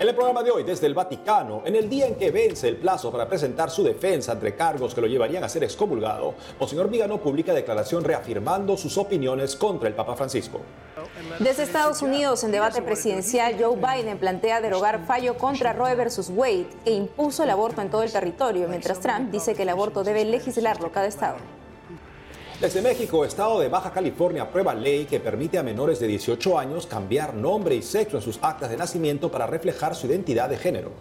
En el programa de hoy, desde el Vaticano, en el día en que vence el plazo para presentar su defensa entre cargos que lo llevarían a ser excomulgado, Monseñor Vigano publica declaración reafirmando sus opiniones contra el Papa Francisco. Desde Estados Unidos, en debate presidencial, Joe Biden plantea derogar fallo contra Roe versus Wade, que impuso el aborto en todo el territorio, mientras Trump dice que el aborto debe legislarlo cada estado. Desde México, estado de Baja California aprueba ley que permite a menores de 18 años cambiar nombre y sexo en sus actas de nacimiento para reflejar su identidad de género.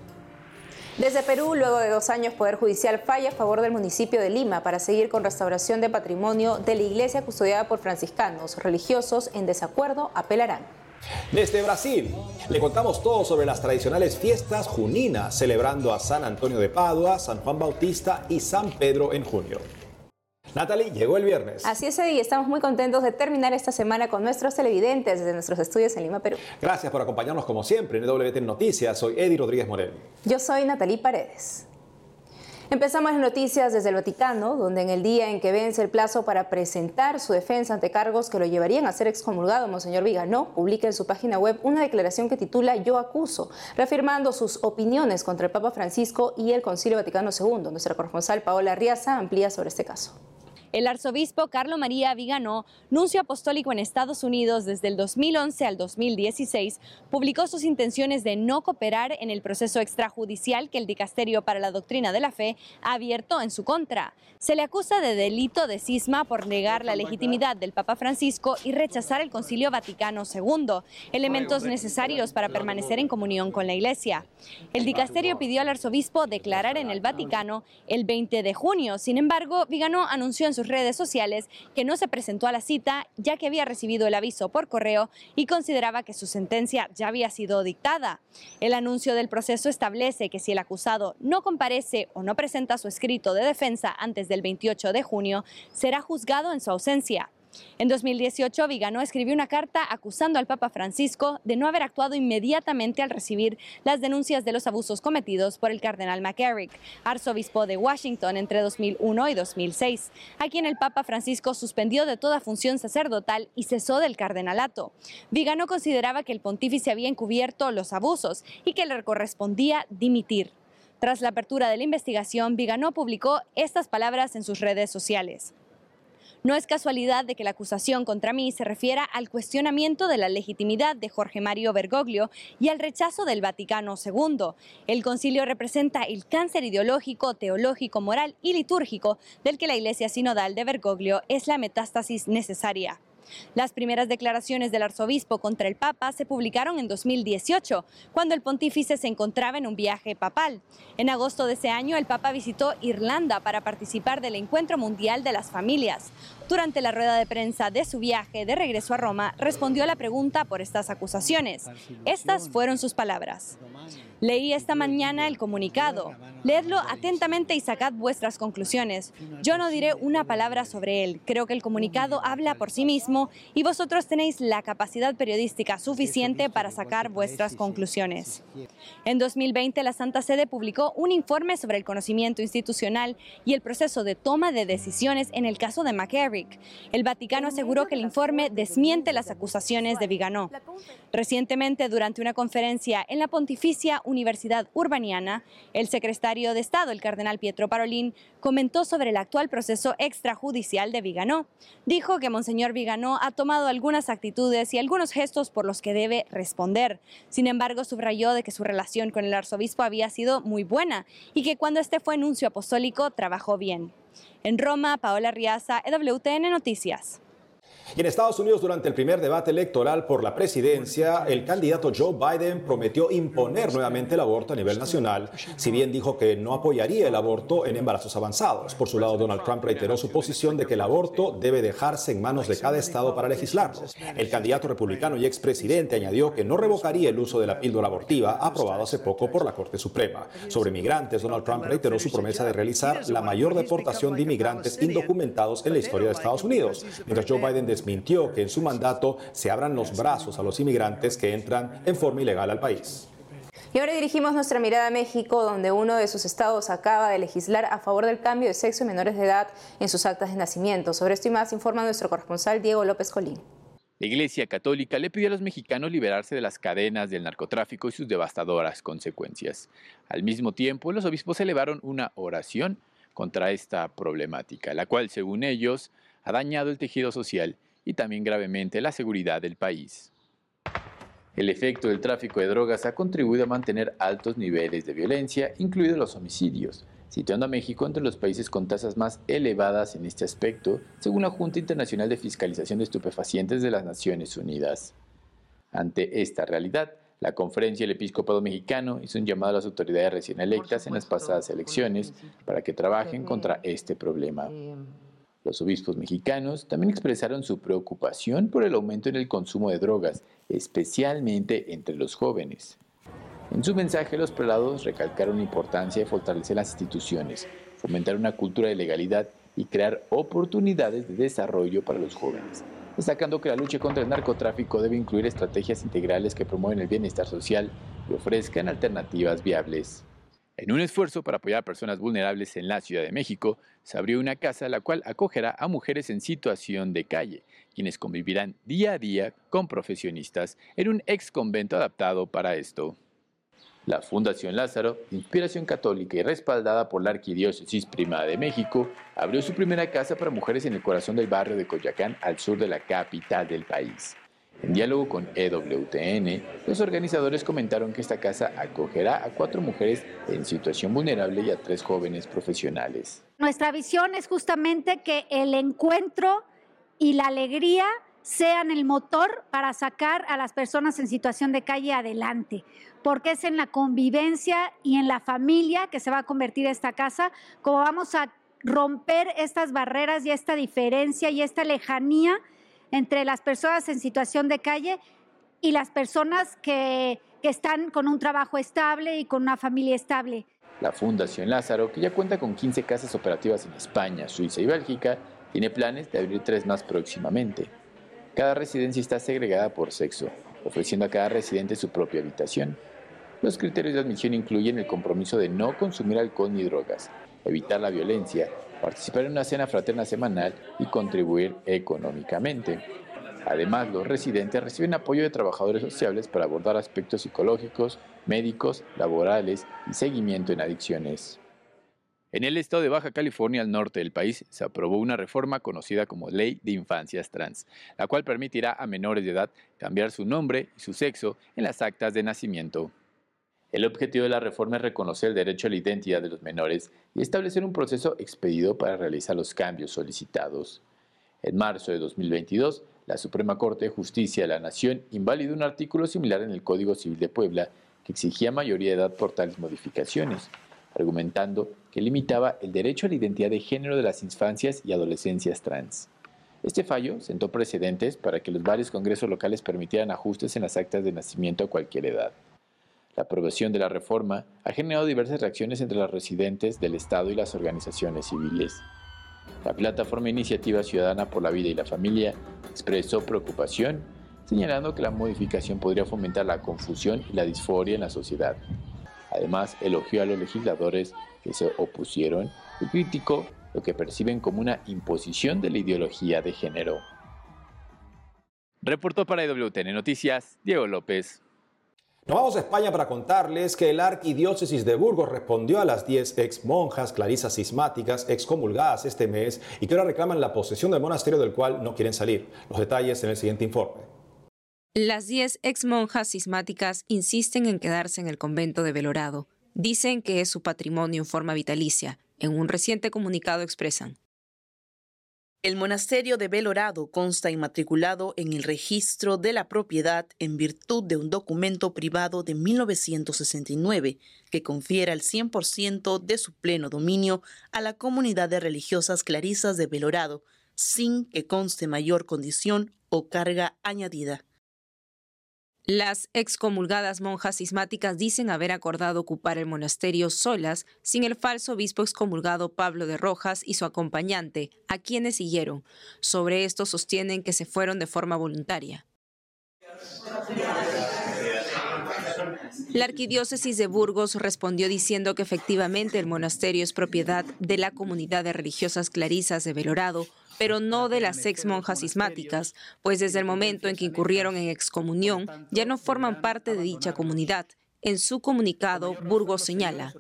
Desde Perú, luego de 2 años, Poder Judicial falla a favor del municipio de Lima para seguir con restauración de patrimonio de la iglesia custodiada por franciscanos. Religiosos en desacuerdo apelarán. Desde Brasil, le contamos todo sobre las tradicionales fiestas juninas, celebrando a San Antonio de Padua, San Juan Bautista y San Pedro en junio. Natalie, llegó el viernes. Así es, Eddie, estamos muy contentos de terminar esta semana con nuestros televidentes desde nuestros estudios en Lima, Perú. Gracias por acompañarnos como siempre en EWTN Noticias. Soy Eddie Rodríguez Morel. Yo soy Natalie Paredes. Empezamos las noticias desde el Vaticano, donde en el día en que vence el plazo para presentar su defensa ante cargos que lo llevarían a ser excomulgado, Monseñor Vigano publica en su página web una declaración que titula Yo acuso, reafirmando sus opiniones contra el Papa Francisco y el Concilio Vaticano II. Nuestra corresponsal Paola Arriaza amplía sobre este caso. El arzobispo Carlo María Vigano, nuncio apostólico en Estados Unidos desde el 2011 al 2016, publicó sus intenciones de no cooperar en el proceso extrajudicial que el Dicasterio para la Doctrina de la Fe ha abierto en su contra. Se le acusa de delito de cisma por negar la legitimidad del Papa Francisco y rechazar el Concilio Vaticano II, elementos necesarios para permanecer en comunión con la Iglesia. El Dicasterio pidió al arzobispo declarar en el Vaticano el 20 de junio. Sin embargo, Vigano anunció en sus redes sociales que no se presentó a la cita ya que había recibido el aviso por correo y consideraba que su sentencia ya había sido dictada. El anuncio del proceso establece que si el acusado no comparece o no presenta su escrito de defensa antes del 28 de junio, será juzgado en su ausencia. En 2018, Vigano escribió una carta acusando al Papa Francisco de no haber actuado inmediatamente al recibir las denuncias de los abusos cometidos por el cardenal McCarrick, arzobispo de Washington entre 2001 y 2006, a quien el Papa Francisco suspendió de toda función sacerdotal y cesó del cardenalato. Vigano consideraba que el pontífice había encubierto los abusos y que le correspondía dimitir. Tras la apertura de la investigación, Vigano publicó estas palabras en sus redes sociales. No es casualidad de que la acusación contra mí se refiera al cuestionamiento de la legitimidad de Jorge Mario Bergoglio y al rechazo del Vaticano II. El concilio representa el cáncer ideológico, teológico, moral y litúrgico del que la Iglesia Sinodal de Bergoglio es la metástasis necesaria. Las primeras declaraciones del arzobispo contra el Papa se publicaron en 2018, cuando el pontífice se encontraba en un viaje papal. En agosto de ese año, el Papa visitó Irlanda para participar del Encuentro Mundial de las Familias. Durante la rueda de prensa de su viaje de regreso a Roma, respondió a la pregunta por estas acusaciones. Estas fueron sus palabras. Leí esta mañana el comunicado. Leedlo atentamente y sacad vuestras conclusiones. Yo no diré una palabra sobre él. Creo que el comunicado habla por sí mismo y vosotros tenéis la capacidad periodística suficiente para sacar vuestras conclusiones. En 2020, la Santa Sede publicó un informe sobre el conocimiento institucional y el proceso de toma de decisiones en el caso de McCarrick. El Vaticano aseguró que el informe desmiente las acusaciones de Vigano. Recientemente, durante una conferencia en la Pontificia Universidad Urbaniana, el secretario de Estado, el cardenal Pietro Parolin, comentó sobre el actual proceso extrajudicial de Vigano. Dijo que Monseñor Vigano ha tomado algunas actitudes y algunos gestos por los que debe responder. Sin embargo, subrayó de que su relación con el arzobispo había sido muy buena y que cuando este fue nuncio apostólico trabajó bien. En Roma, Paola Arriaza, EWTN Noticias. Y en Estados Unidos, durante el primer debate electoral por la presidencia, el candidato Joe Biden prometió imponer nuevamente el aborto a nivel nacional, si bien dijo que no apoyaría el aborto en embarazos avanzados. Por su lado, Donald Trump reiteró su posición de que el aborto debe dejarse en manos de cada estado para legislarlo. El candidato republicano y expresidente añadió que no revocaría el uso de la píldora abortiva, aprobado hace poco por la Corte Suprema. Sobre migrantes, Donald Trump reiteró su promesa de realizar la mayor deportación de inmigrantes indocumentados en la historia de Estados Unidos, mientras Joe Biden desmintió que en su mandato se abran los brazos a los inmigrantes que entran en forma ilegal al país. Y ahora dirigimos nuestra mirada a México, donde uno de sus estados acaba de legislar a favor del cambio de sexo en menores de edad en sus actas de nacimiento. Sobre esto y más informa nuestro corresponsal Diego López Colín. La Iglesia Católica le pidió a los mexicanos liberarse de las cadenas del narcotráfico y sus devastadoras consecuencias. Al mismo tiempo, los obispos elevaron una oración contra esta problemática, la cual, según ellos, ha dañado el tejido social y también gravemente la seguridad del país. El efecto del tráfico de drogas ha contribuido a mantener altos niveles de violencia, incluidos los homicidios, situando a México entre los países con tasas más elevadas en este aspecto, según la Junta Internacional de Fiscalización de Estupefacientes de las Naciones Unidas. Ante esta realidad, la Conferencia del Episcopado Mexicano hizo un llamado a las autoridades recién electas en las pasadas elecciones para que trabajen contra este problema. Los obispos mexicanos también expresaron su preocupación por el aumento en el consumo de drogas, especialmente entre los jóvenes. En su mensaje, los prelados recalcaron la importancia de fortalecer las instituciones, fomentar una cultura de legalidad y crear oportunidades de desarrollo para los jóvenes, destacando que la lucha contra el narcotráfico debe incluir estrategias integrales que promueven el bienestar social y ofrezcan alternativas viables. En un esfuerzo para apoyar a personas vulnerables en la Ciudad de México, se abrió una casa la cual acogerá a mujeres en situación de calle, quienes convivirán día a día con profesionistas en un ex convento adaptado para esto. La Fundación Lázaro, de inspiración católica y respaldada por la Arquidiócesis Primada de México, abrió su primera casa para mujeres en el corazón del barrio de Coyoacán, al sur de la capital del país. En diálogo con EWTN, los organizadores comentaron que esta casa acogerá a 4 mujeres en situación vulnerable y a 3 jóvenes profesionales. Nuestra visión es justamente que el encuentro y la alegría sean el motor para sacar a las personas en situación de calle adelante, porque es en la convivencia y en la familia que se va a convertir esta casa, como vamos a romper estas barreras y esta diferencia y esta lejanía entre las personas en situación de calle y las personas que están con un trabajo estable y con una familia estable. La Fundación Lázaro, que ya cuenta con 15 casas operativas en España, Suiza y Bélgica, tiene planes de abrir 3 más próximamente. Cada residencia está segregada por sexo, ofreciendo a cada residente su propia habitación. Los criterios de admisión incluyen el compromiso de no consumir alcohol ni drogas, evitar la violencia, participar en una cena fraterna semanal y contribuir económicamente. Además, los residentes reciben apoyo de trabajadores sociales para abordar aspectos psicológicos, médicos, laborales y seguimiento en adicciones. En el estado de Baja California, al norte del país, se aprobó una reforma conocida como Ley de Infancias Trans, la cual permitirá a menores de edad cambiar su nombre y su sexo en las actas de nacimiento. El objetivo de la reforma es reconocer el derecho a la identidad de los menores y establecer un proceso expedito para realizar los cambios solicitados. En marzo de 2022, la Suprema Corte de Justicia de la Nación invalidó un artículo similar en el Código Civil de Puebla que exigía mayoría de edad por tales modificaciones, argumentando que limitaba el derecho a la identidad de género de las infancias y adolescencias trans. Este fallo sentó precedentes para que los varios congresos locales permitieran ajustes en las actas de nacimiento a cualquier edad. La aprobación de la reforma ha generado diversas reacciones entre los residentes del Estado y las organizaciones civiles. La plataforma Iniciativa Ciudadana por la Vida y la Familia expresó preocupación, señalando que la modificación podría fomentar la confusión y la disforia en la sociedad. Además, elogió a los legisladores que se opusieron y criticó lo que perciben como una imposición de la ideología de género. Reportó para EWTN Noticias, Diego López. Nos vamos a España para contarles que la Arquidiócesis de Burgos respondió a las 10 ex monjas clarisas cismáticas excomulgadas este mes y que ahora reclaman la posesión del monasterio del cual no quieren salir. Los detalles en el siguiente informe. Las 10 ex monjas cismáticas insisten en quedarse en el convento de Belorado. Dicen que es su patrimonio en forma vitalicia. En un reciente comunicado expresan: el monasterio de Belorado consta inmatriculado en el registro de la propiedad en virtud de un documento privado de 1969 que confiere el 100% de su pleno dominio a la comunidad de religiosas clarisas de Belorado, sin que conste mayor condición o carga añadida. Las excomulgadas monjas cismáticas dicen haber acordado ocupar el monasterio solas, sin el falso obispo excomulgado Pablo de Rojas y su acompañante, a quienes siguieron. Sobre esto sostienen que se fueron de forma voluntaria. La arquidiócesis de Burgos respondió diciendo que efectivamente el monasterio es propiedad de la comunidad de religiosas clarisas de Belorado, pero no de las ex monjas cismáticas, pues desde el momento en que incurrieron en excomunión ya no forman parte de dicha comunidad. En su comunicado, Burgos señala: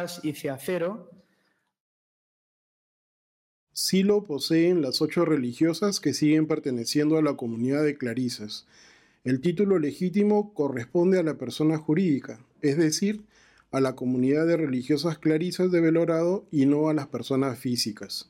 Sí lo poseen las 8 religiosas que siguen perteneciendo a la comunidad de clarisas. El título legítimo corresponde a la persona jurídica, es decir, a la comunidad de religiosas clarisas de Belorado y no a las personas físicas.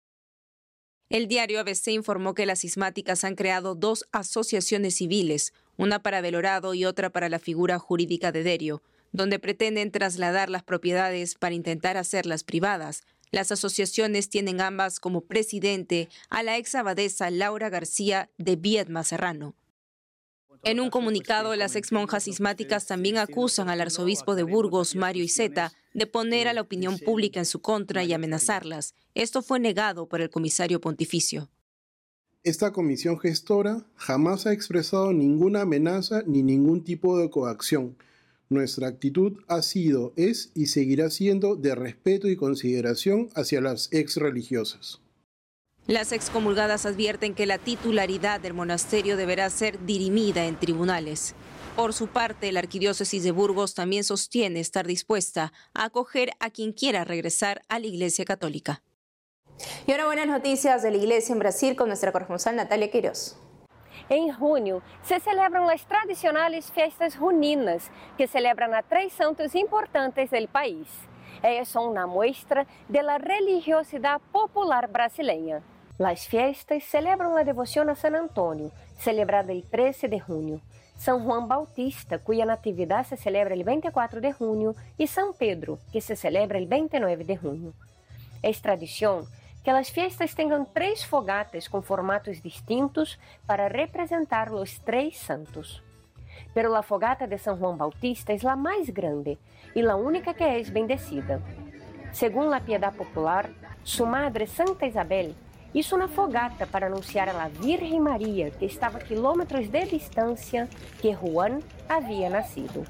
El diario ABC informó que las cismáticas han creado 2 asociaciones civiles, una para Belorado y otra para la figura jurídica de Derio, donde pretenden trasladar las propiedades para intentar hacerlas privadas. Las asociaciones tienen ambas como presidente a la ex abadesa Laura García de Viedma Serrano. En un comunicado, las ex monjas cismáticas también acusan al arzobispo de Burgos, Mario Iceta, de poner a la opinión pública en su contra y amenazarlas. Esto fue negado por el comisario pontificio. Esta comisión gestora jamás ha expresado ninguna amenaza ni ningún tipo de coacción. Nuestra actitud ha sido, es y seguirá siendo de respeto y consideración hacia las ex religiosas. Las excomulgadas advierten que la titularidad del monasterio deberá ser dirimida en tribunales. Por su parte, la arquidiócesis de Burgos también sostiene estar dispuesta a acoger a quien quiera regresar a la Iglesia Católica. Y ahora buenas noticias de la Iglesia en Brasil con nuestra corresponsal Natalia Queiroz. Em junho, se celebram as tradicionais festas juninas, que celebram a 3 santos importantes do país. Elas são uma mostra da religiosidade popular brasileira. As festas celebram a devoção a San Antônio, celebrada el 13 de junho, São João Bautista, cuya natividad se celebra el 24 de junio, y San Pedro, que se celebra el 29 de junio. Es tradición que as festas tenham 3 fogatas com formatos distintos para representar os 3 santos. Pero a fogata de São João Bautista é a mais grande e a única que é bendecida. Segundo a piedade popular, sua madre Santa Isabel hizo uma fogata para anunciar a Virgem Maria, que estava a quilômetros de distância, que Juan havia nascido.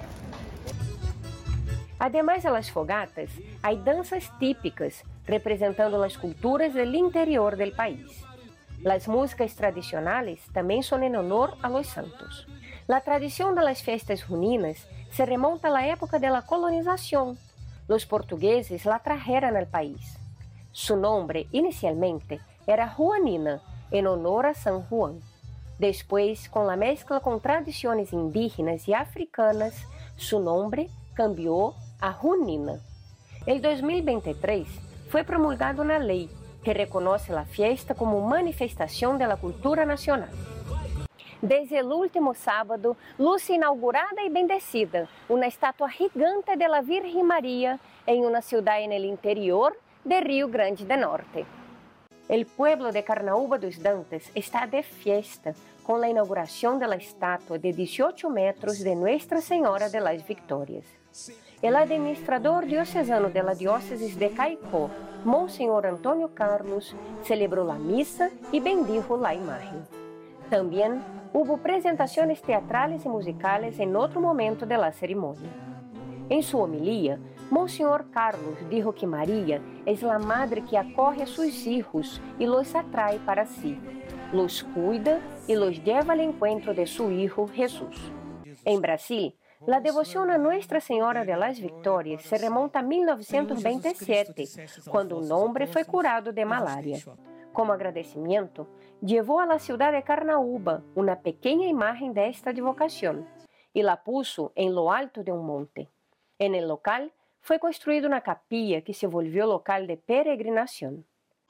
Además de las fogatas, hay danzas típicas representando las culturas del interior del país. Las músicas tradicionales también son en honor a los santos. La tradición de las fiestas juninas se remonta a la época de la colonización. Los portugueses la trajeron al país. Su nombre inicialmente era Juanina, en honor a San Juan. Después, con la mezcla con tradiciones indígenas y africanas, su nombre cambió a Junina. En 2023 fue promulgada una ley que reconoce la fiesta como manifestación de la cultura nacional. Desde el último sábado, luce inaugurada y bendecida una estatua gigante de la Virgen María en una ciudad en el interior de Rio Grande do Norte. El pueblo de Carnaúba dos Dantas está de fiesta con la inauguración de la estatua de 18 metros de Nuestra Señora de las Victorias. El administrador diocesano de la diócesis de Caicó, Monseñor Antônio Carlos, celebró la misa y bendijo la imagen. También hubo presentaciones teatrales y musicales en otro momento de la ceremonia. En su homilía, Monseñor Carlos dijo que María es la madre que acoge a sus hijos y los atrae para sí, los cuida y los lleva al encuentro de su Hijo Jesús. En Brasil, la devoción a Nuestra Señora de las Victorias se remonta a 1927, cuando un hombre fue curado de malaria. Como agradecimiento, llevó a la ciudad de Carnaúba una pequeña imagen de esta advocación y la puso en lo alto de un monte. En el local fue construida una capilla que se volvió local de peregrinación.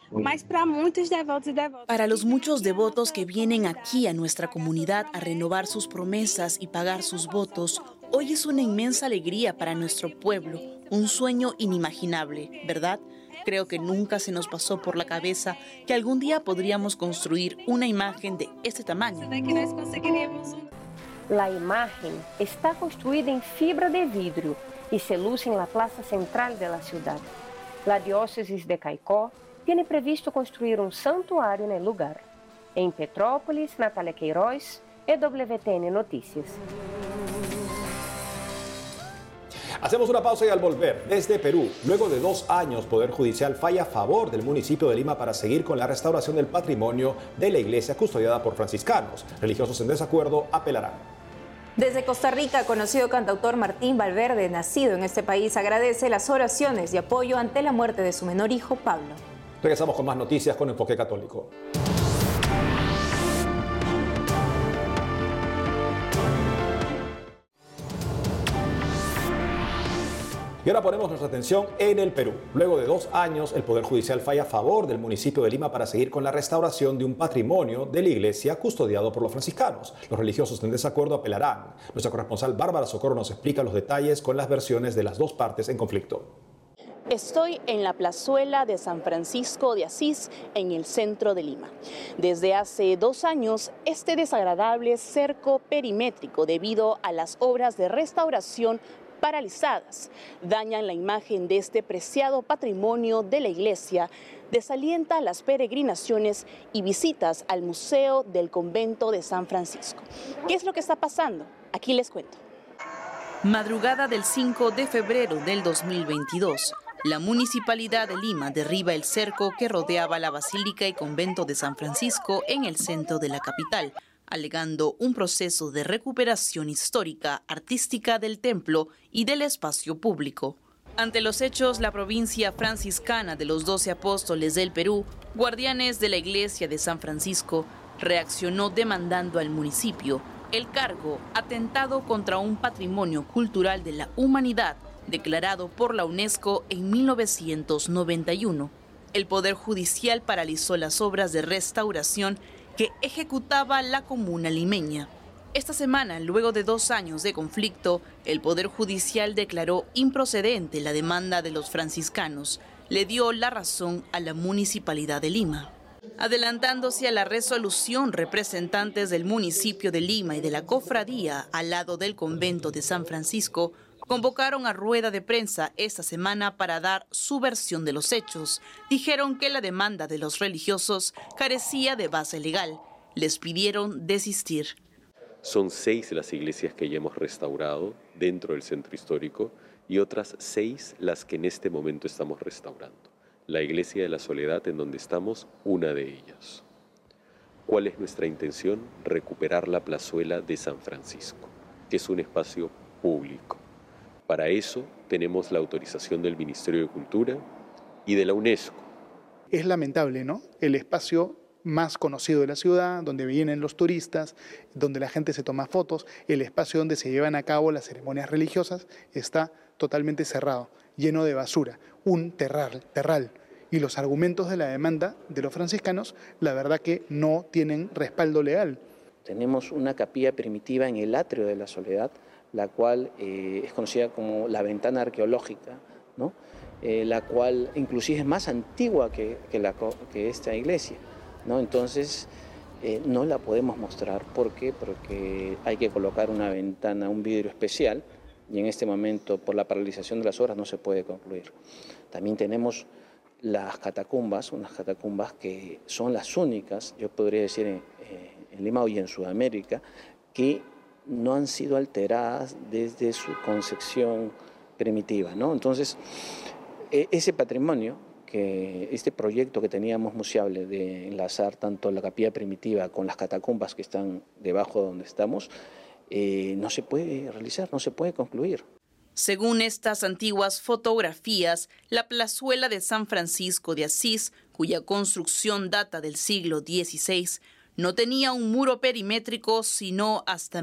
Para los muchos devotos que vienen aquí a nuestra comunidad a renovar sus promesas y pagar sus votos, hoy es una inmensa alegría para nuestro pueblo, un sueño inimaginable, ¿verdad? Creo que nunca se nos pasó por la cabeza que algún día podríamos construir una imagen de este tamaño. La imagen está construida en fibra de vidrio y se luce en la plaza central de la ciudad. La diócesis de Caicó tiene previsto construir un santuario en el lugar. En Petrópolis, Natalia Queiroz, EWTN Noticias. Hacemos una pausa y al volver, desde Perú, luego de 2 años, Poder Judicial falla a favor del municipio de Lima para seguir con la restauración del patrimonio de la iglesia custodiada por franciscanos. Religiosos en desacuerdo apelarán. Desde Costa Rica, conocido cantautor Martín Valverde, nacido en este país, agradece las oraciones y apoyo ante la muerte de su menor hijo, Pablo. Regresamos con más noticias con Enfoque Católico. Y ahora ponemos nuestra atención en el Perú. Luego de 2 años, el Poder Judicial falla a favor del municipio de Lima para seguir con la restauración de un patrimonio de la iglesia custodiado por los franciscanos. Los religiosos en desacuerdo apelarán. Nuestra corresponsal Bárbara Socorro nos explica los detalles con las versiones de las dos partes en conflicto. Estoy en la plazuela de San Francisco de Asís, en el centro de Lima. Desde hace 2 años, este desagradable cerco perimétrico, debido a las obras de restauración paralizadas, dañan la imagen de este preciado patrimonio de la iglesia, desalienta las peregrinaciones y visitas al Museo del Convento de San Francisco. ¿Qué es lo que está pasando? Aquí les cuento. Madrugada del 5 de febrero del 2022, la Municipalidad de Lima derriba el cerco que rodeaba la Basílica y Convento de San Francisco en el centro de la capital, alegando un proceso de recuperación histórica, artística del templo y del espacio público. Ante los hechos, la provincia franciscana de los 12 Apóstoles del Perú, guardianes de la iglesia de San Francisco, reaccionó demandando al municipio el cargo atentado contra un patrimonio cultural de la humanidad declarado por la UNESCO en 1991. El Poder Judicial paralizó las obras de restauración que ejecutaba la comuna limeña. Esta semana, luego de 2 años de conflicto, el Poder Judicial declaró improcedente la demanda de los franciscanos. Le dio la razón a la Municipalidad de Lima. Adelantándose a la resolución, representantes del municipio de Lima y de la cofradía al lado del convento de San Francisco convocaron a rueda de prensa esta semana para dar su versión de los hechos. Dijeron que la demanda de los religiosos carecía de base legal. Les pidieron desistir. Son 6 las iglesias que ya hemos restaurado dentro del centro histórico y otras 6 las que en este momento estamos restaurando. La Iglesia de la Soledad, en donde estamos, una de ellas. ¿Cuál es nuestra intención? Recuperar la plazuela de San Francisco, que es un espacio público. Para eso tenemos la autorización del Ministerio de Cultura y de la UNESCO. Es lamentable, ¿no? El espacio más conocido de la ciudad, donde vienen los turistas, donde la gente se toma fotos, el espacio donde se llevan a cabo las ceremonias religiosas, está totalmente cerrado, lleno de basura, un terral. Y los argumentos de la demanda de los franciscanos, la verdad que no tienen respaldo legal. Tenemos una capilla primitiva en el atrio de la Soledad, la cual es conocida como la ventana arqueológica, ¿no? La cual inclusive es más antigua que esta iglesia, ¿no? Entonces no la podemos mostrar. ¿Por qué? Porque hay que colocar una ventana, un vidrio especial, y en este momento por la paralización de las obras no se puede concluir. También tenemos las catacumbas, unas catacumbas que son las únicas, yo podría decir en Lima y en Sudamérica, que no han sido alteradas desde su concepción primitiva, ¿no? Entonces, ese patrimonio, este proyecto que teníamos museable de enlazar tanto la capilla primitiva con las catacumbas que están debajo de donde estamos, no se puede realizar, no se puede concluir. Según estas antiguas fotografías, la plazuela de San Francisco de Asís, cuya construcción data del siglo XVI, no tenía un muro perimétrico sino hasta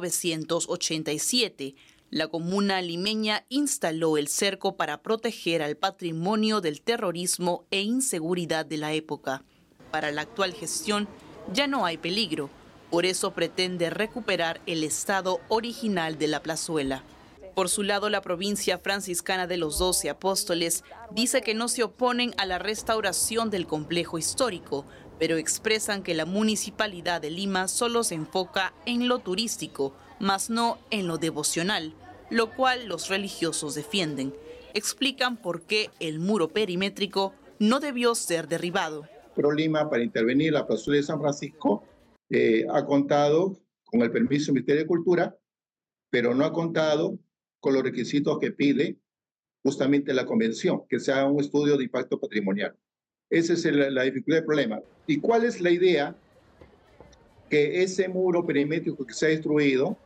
1987. La comuna limeña instaló el cerco para proteger al patrimonio del terrorismo e inseguridad de la época. Para la actual gestión ya no hay peligro, por eso pretende recuperar el estado original de la plazuela. Por su lado, la provincia franciscana de los 12 Apóstoles dice que no se oponen a la restauración del complejo histórico, pero expresan que la Municipalidad de Lima solo se enfoca en lo turístico, más no en lo devocional, lo cual los religiosos defienden. Explican por qué el muro perimétrico no debió ser derribado. Pero Lima, para intervenir la plazuela de San Francisco, ha contado con el permiso del Ministerio de Cultura, pero no ha contado con los requisitos que pide justamente la convención, que se haga un estudio de impacto patrimonial. Esa es la dificultad del problema. ¿Y cuál es la idea? Que ese muro perimétrico que se ha destruido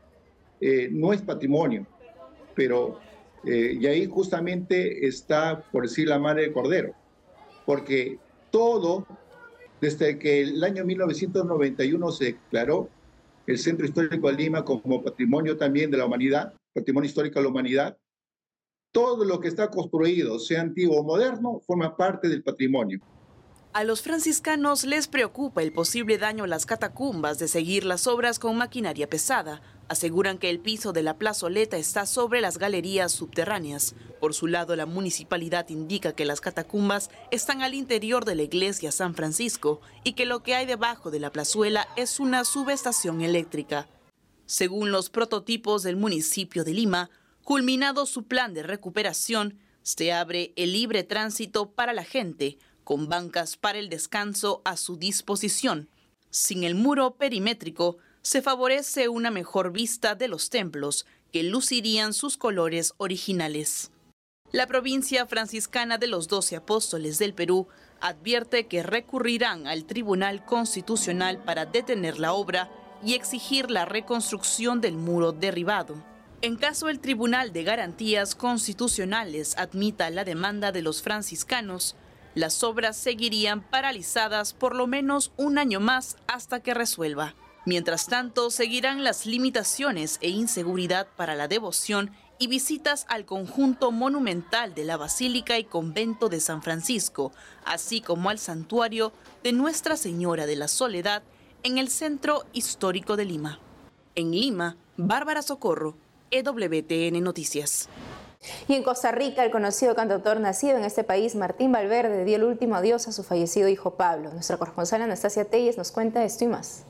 no es patrimonio, pero y ahí justamente está, por decir la madre del cordero, porque todo, desde que el año 1991 se declaró el Centro Histórico de Lima como patrimonio también de la humanidad, patrimonio histórico de la humanidad, todo lo que está construido, sea antiguo o moderno, forma parte del patrimonio. A los franciscanos les preocupa el posible daño a las catacumbas de seguir las obras con maquinaria pesada. Aseguran que el piso de la plazoleta está sobre las galerías subterráneas. Por su lado, la municipalidad indica que las catacumbas están al interior de la iglesia San Francisco y que lo que hay debajo de la plazuela es una subestación eléctrica. Según los prototipos del municipio de Lima, culminado su plan de recuperación, se abre el libre tránsito para la gente, con bancas para el descanso a su disposición. Sin el muro perimétrico, se favorece una mejor vista de los templos, que lucirían sus colores originales. La provincia franciscana de los 12 Apóstoles del Perú advierte que recurrirán al Tribunal Constitucional para detener la obra y exigir la reconstrucción del muro derribado. En caso el Tribunal de Garantías Constitucionales admita la demanda de los franciscanos, las obras seguirían paralizadas por lo menos un año más hasta que resuelva. Mientras tanto, seguirán las limitaciones e inseguridad para la devoción y visitas al conjunto monumental de la Basílica y Convento de San Francisco, así como al santuario de Nuestra Señora de la Soledad en el Centro Histórico de Lima. En Lima, Bárbara Socorro, EWTN Noticias. Y en Costa Rica, el conocido cantautor nacido en este país, Martín Valverde, dio el último adiós a su fallecido hijo Pablo. Nuestra corresponsal Anastasia Telles nos cuenta esto y más.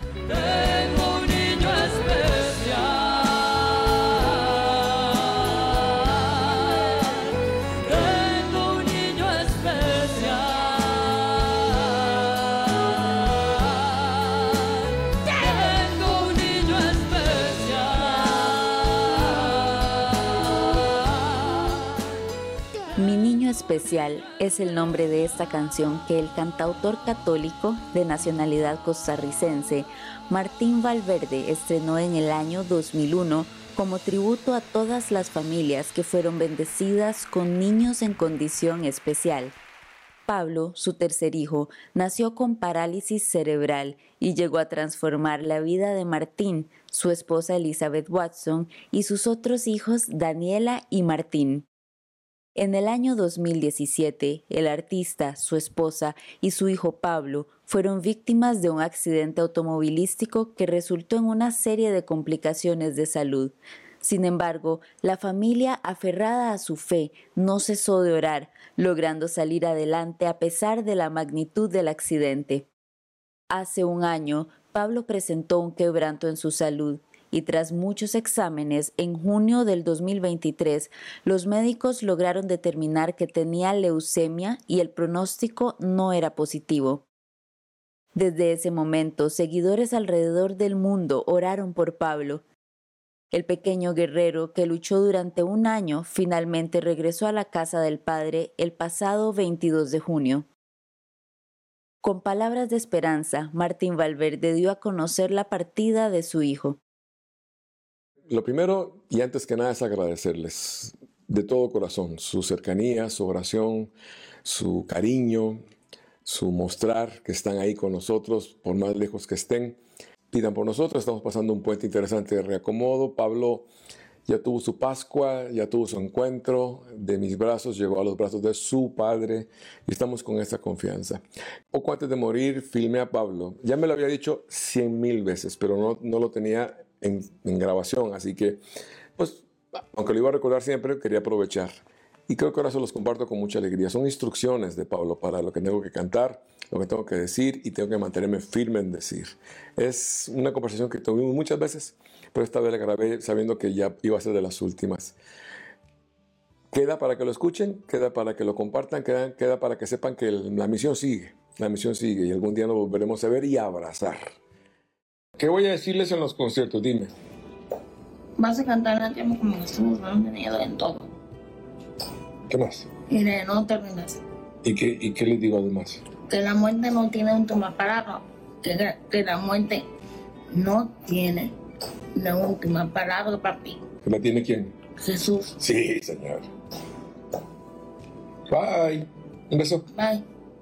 Tengo un niño especial. Tengo un niño especial. Tengo un niño especial. Mi niño especial es el nombre de esta canción que el cantautor católico de nacionalidad costarricense Martín Valverde estrenó en el año 2001 como tributo a todas las familias que fueron bendecidas con niños en condición especial. Pablo, su tercer hijo, nació con parálisis cerebral y llegó a transformar la vida de Martín, su esposa Elizabeth Watson y sus otros hijos Daniela y Martín. En el año 2017, el artista, su esposa y su hijo Pablo fueron víctimas de un accidente automovilístico que resultó en una serie de complicaciones de salud. Sin embargo, la familia, aferrada a su fe, no cesó de orar, logrando salir adelante a pesar de la magnitud del accidente. Hace un año, Pablo presentó un quebranto en su salud. Y tras muchos exámenes, en junio del 2023, los médicos lograron determinar que tenía leucemia y el pronóstico no era positivo. Desde ese momento, seguidores alrededor del mundo oraron por Pablo. El pequeño guerrero que luchó durante un año finalmente regresó a la casa del Padre el pasado 22 de junio. Con palabras de esperanza, Martín Valverde dio a conocer la partida de su hijo. Lo primero y antes que nada es agradecerles de todo corazón su cercanía, su oración, su cariño, su mostrar que están ahí con nosotros por más lejos que estén. Pidan por nosotros, estamos pasando un puente interesante de reacomodo. Pablo ya tuvo su Pascua, ya tuvo su encuentro de mis brazos, llegó a los brazos de su padre y estamos con esta confianza. Poco antes de morir filmé a Pablo. Ya me lo había dicho 100,000 veces, pero no lo tenía en grabación, así que, pues, aunque lo iba a recordar siempre, quería aprovechar. Y creo que ahora se los comparto con mucha alegría. Son instrucciones de Pablo para lo que tengo que cantar, lo que tengo que decir y tengo que mantenerme firme en decir. Es una conversación que tuvimos muchas veces, pero esta vez la grabé sabiendo que ya iba a ser de las últimas. Queda para que lo escuchen, queda para que lo compartan, queda para que sepan que la misión sigue. La misión sigue y algún día nos volveremos a ver y a abrazar. ¿Qué voy a decirles en los conciertos? Dime. Vas a cantar la llama como Jesús, no miedo en todo. ¿Qué más? Y no te rindas. ¿Y qué les digo además? Que la muerte no tiene última palabra. Que la muerte no tiene la última palabra, papi. ¿Que la tiene quién? Jesús. Sí, señor. Bye. Un beso. Bye.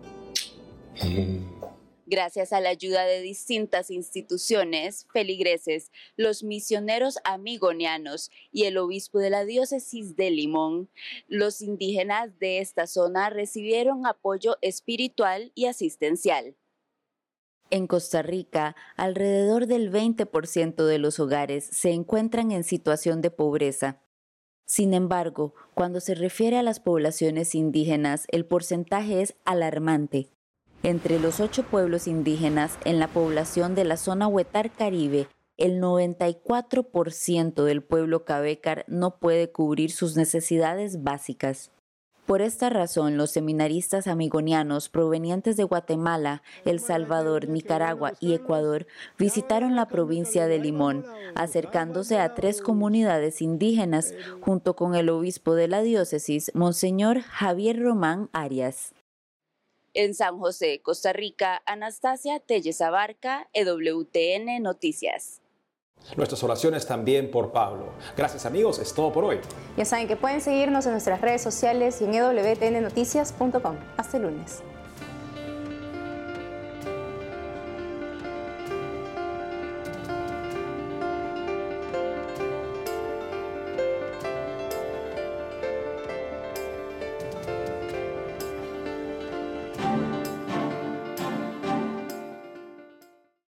Gracias a la ayuda de distintas instituciones, feligreses, los misioneros amigonianos y el obispo de la diócesis de Limón, los indígenas de esta zona recibieron apoyo espiritual y asistencial. En Costa Rica, alrededor del 20% de los hogares se encuentran en situación de pobreza. Sin embargo, cuando se refiere a las poblaciones indígenas, el porcentaje es alarmante. Entre los 8 pueblos indígenas en la población de la zona Huetar Caribe, el 94% del pueblo Cavécar no puede cubrir sus necesidades básicas. Por esta razón, los seminaristas amigonianos provenientes de Guatemala, El Salvador, Nicaragua y Ecuador visitaron la provincia de Limón, acercándose a 3 comunidades indígenas junto con el obispo de la diócesis, Monseñor Javier Román Arias. En San José, Costa Rica, Anastasia Telles Abarca, EWTN Noticias. Nuestras oraciones también por Pablo. Gracias amigos, es todo por hoy. Ya saben que pueden seguirnos en nuestras redes sociales y en ewtnnoticias.com. Hasta el lunes.